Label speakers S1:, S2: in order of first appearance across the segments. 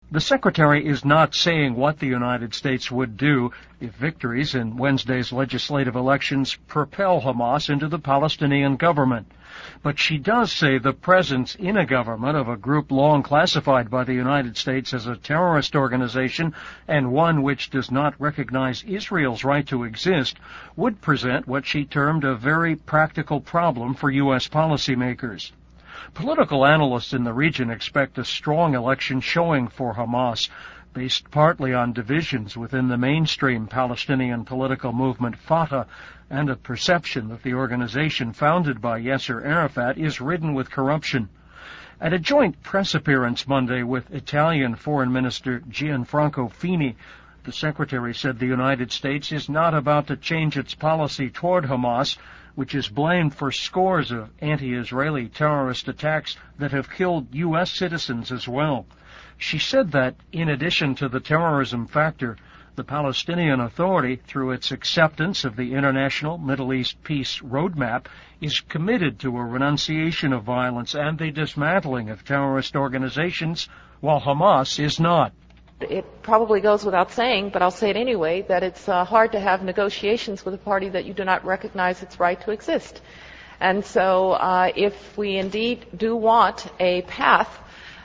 S1: The Secretary is not saying what the United States would do if victories in Wednesday's legislative elections propel Hamas into the Palestinian government. But she does say the presence in a government of a group long classified by the United States as a terrorist organization and one which does not recognize Israel's right to exist would present what she termed a very practical problem for U.S. policymakers. Political analysts in the region expect a strong election showing for Hamas, based partly on divisions within the mainstream Palestinian political movement Fatah and a perception that the organization founded by Yasser Arafat is ridden with corruption. At a joint press appearance Monday with Italian Foreign Minister Gianfranco Fini, the Secretary said the United States is not about to change its policy toward Hamas, which is blamed for scores of anti-Israeli terrorist attacks that have killed U.S. citizens as well. She said that, in addition to the terrorism factor, the Palestinian Authority, through its acceptance of the International Middle East Peace Roadmap, is committed to a renunciation of violence and the dismantling of terrorist organizations, while Hamas is not.
S2: It probably goes without saying, but I'll say it anyway, that it's hard to have negotiations with a party that you do not recognize its right to exist. And so if we indeed do want a path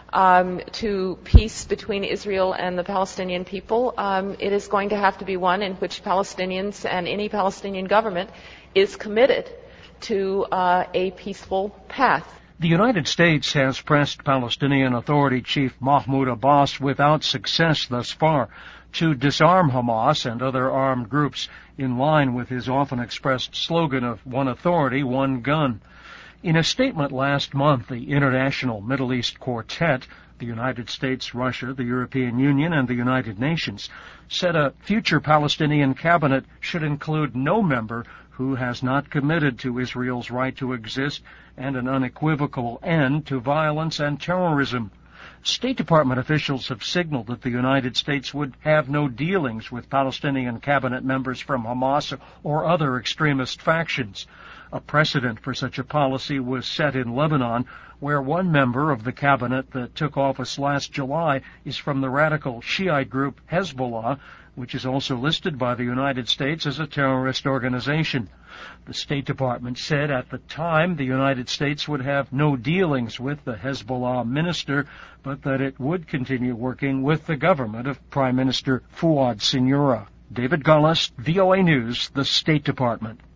S2: to peace between Israel and the Palestinian people, it is going to have to be one in which Palestinians and any Palestinian government is committed to a peaceful path.
S1: The United States has pressed Palestinian Authority Chief Mahmoud Abbas without success thus far to disarm Hamas and other armed groups in line with his often expressed slogan of one authority, one gun. In a statement last month, the International Middle East Quartet, the United States, Russia, the European Union, and the United Nations, said a future Palestinian cabinet should include no member who has not committed to Israel's right to exist and an unequivocal end to violence and terrorism. State Department officials have signaled that the United States would have no dealings with Palestinian cabinet members from Hamas or other extremist factions. A precedent for such a policy was set in Lebanon, where one member of the cabinet that took office last July is from the radical Shiite group Hezbollah, which is also listed by the United States as a terrorist organization. The State Department said at the time the United States would have no dealings with the Hezbollah minister, but that it would continue working with the government of Prime Minister Fuad Sinura. David Gullis, VOA News, the State Department.